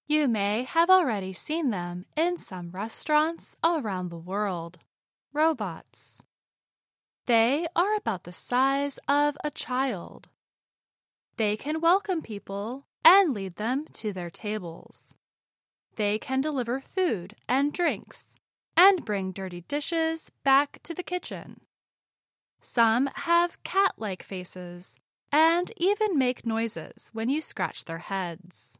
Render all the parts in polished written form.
You may have already seen them in some restaurants around the world. Robots. They are about the size of a child. They can welcome people and lead them to their tables. They can deliver food and drinks and bring dirty dishes back to the kitchen. Some have cat-like faces and even make noises when you scratch their heads.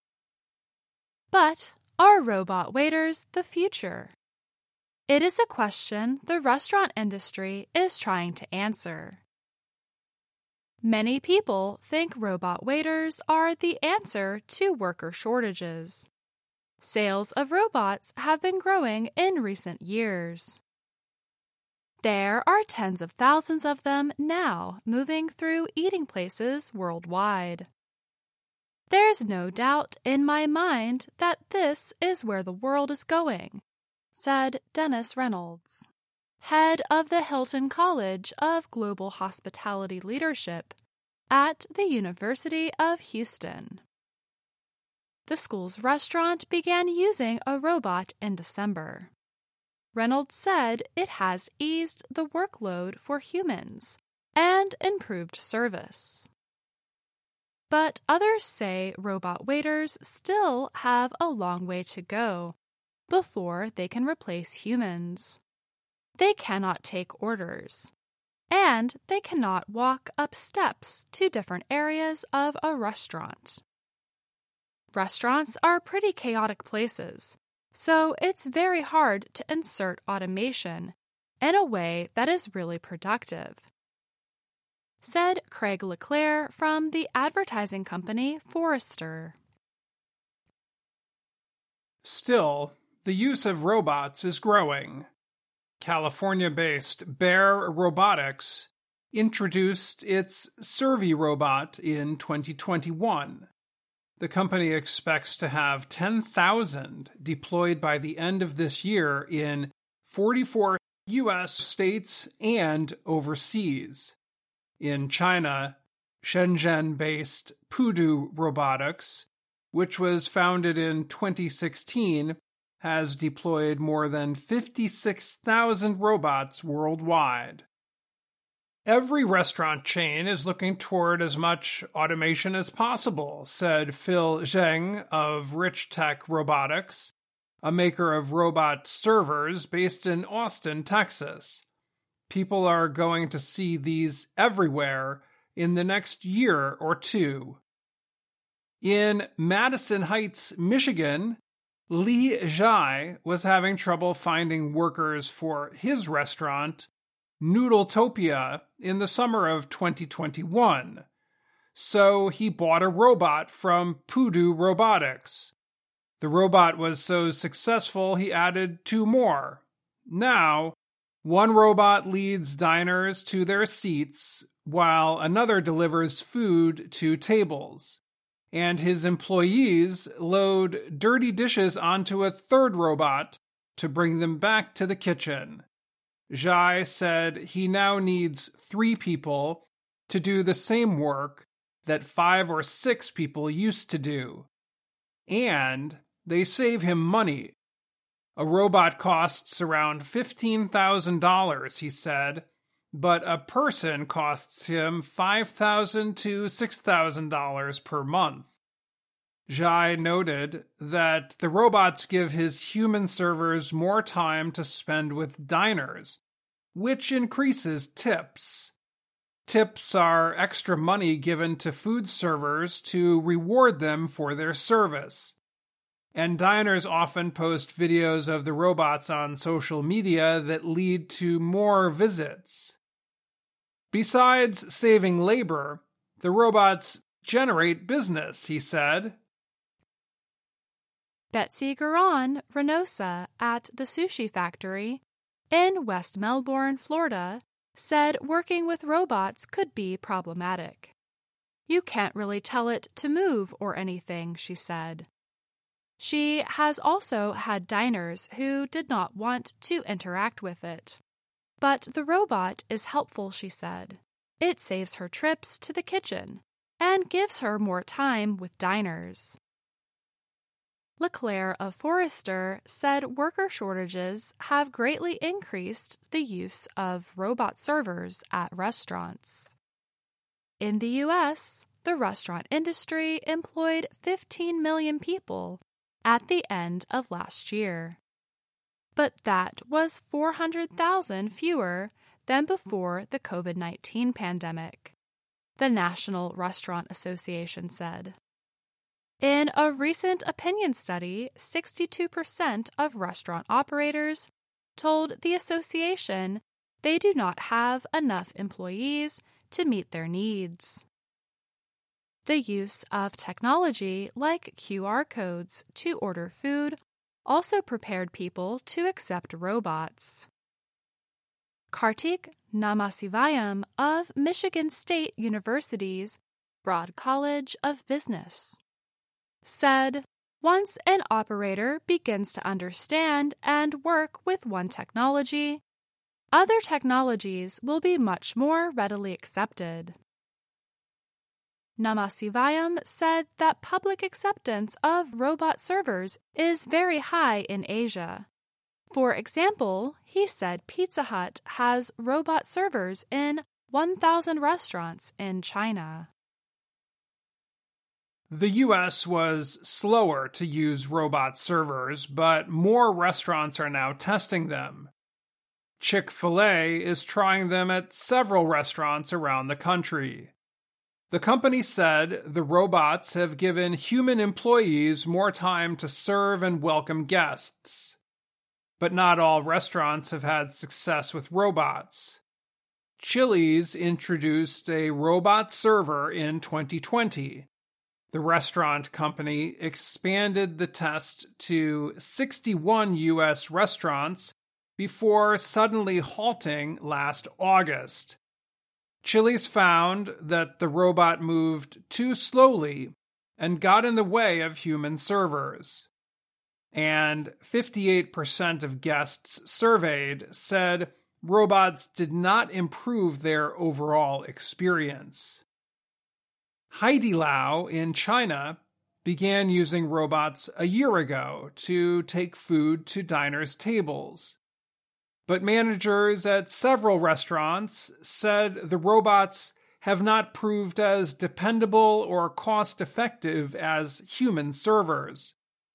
But are robot waiters the future? It is a question the restaurant industry is trying to answer. Many people think robot waiters are the answer to worker shortages. Sales of robots have been growing in recent years. There are tens of thousands of them now moving through eating places worldwide. There's no doubt in my mind that this is where the world is going, said Dennis Reynolds, head of the Hilton College of Global Hospitality Leadership at the University of Houston. The school's restaurant began using a robot in December. Reynolds said it has eased the workload for humans and improved service. But others say robot waiters still have a long way to go before they can replace humans. They cannot take orders, and they cannot walk up steps to different areas of a restaurant. Restaurants are pretty chaotic places, so it's very hard to insert automation in a way that is really productive, said Craig LeClaire from the advertising company Forrester. Still, the use of robots is growing. California-based Bear Robotics introduced its Servi robot in 2021. The company expects to have 10,000 deployed by the end of this year in 44 U.S. states and overseas. In China, Shenzhen-based Pudu Robotics, which was founded in 2016, has deployed more than 56,000 robots worldwide. Every restaurant chain is looking toward as much automation as possible, said Phil Zheng of Rich Tech Robotics, a maker of robot servers based in Austin, Texas. People are going to see these everywhere in the next year or two. In Madison Heights, Michigan, Li Zhai was having trouble finding workers for his restaurant, Noodletopia, in the summer of 2021. So he bought a robot from Pudu Robotics. The robot was so successful he added 2 more. Now, one robot leads diners to their seats while another delivers food to tables. And his employees load dirty dishes onto a third robot to bring them back to the kitchen. Zhai said he now needs 3 people to do the same work that 5 or 6 people used to do. And they save him money. A robot costs around $15,000, he said, but a person costs him $5,000 to $6,000 per month. Zhai noted that the robots give his human servers more time to spend with diners, which increases tips. Tips are extra money given to food servers to reward them for their service. And diners often post videos of the robots on social media that lead to more visits. Besides saving labor, the robots generate business, he said. Betsy Garon Reynosa at the Sushi Factory in West Melbourne, Florida, said working with robots could be problematic. You can't really tell it to move or anything, she said. She has also had diners who did not want to interact with it. But the robot is helpful, she said. It saves her trips to the kitchen and gives her more time with diners. LeClaire of Forrester said worker shortages have greatly increased the use of robot servers at restaurants. In the U.S., the restaurant industry employed 15 million people at the end of last year. But that was 400,000 fewer than before the COVID-19 pandemic, the National Restaurant Association said. In a recent opinion study, 62% of restaurant operators told the association they do not have enough employees to meet their needs. The use of technology like QR codes to order food also prepared people to accept robots. Kartik Namasivayam of Michigan State University's Broad College of Business said, once an operator begins to understand and work with one technology, other technologies will be much more readily accepted. Namasivayam said that public acceptance of robot servers is very high in Asia. For example, he said Pizza Hut has robot servers in 1,000 restaurants in China. The U.S. was slower to use robot servers, but more restaurants are now testing them. Chick-fil-A is trying them at several restaurants around the country. The company said the robots have given human employees more time to serve and welcome guests. But not all restaurants have had success with robots. Chili's introduced a robot server in 2020. The restaurant company expanded the test to 61 U.S. restaurants before suddenly halting last August. Chili's found that the robot moved too slowly and got in the way of human servers. And 58% of guests surveyed said robots did not improve their overall experience. Haidilao in China began using robots a year ago to take food to diners' tables. But managers at several restaurants said the robots have not proved as dependable or cost-effective as human servers.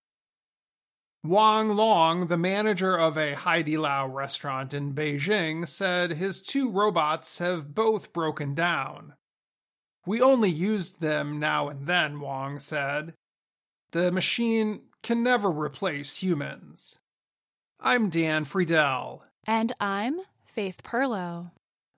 Wang Long, the manager of a Haidilao restaurant in Beijing, said his 2 robots have both broken down. "We only used them now and then," Wang said. "The machine can never replace humans." I'm Dan Friedel. And I'm Faith Perlow.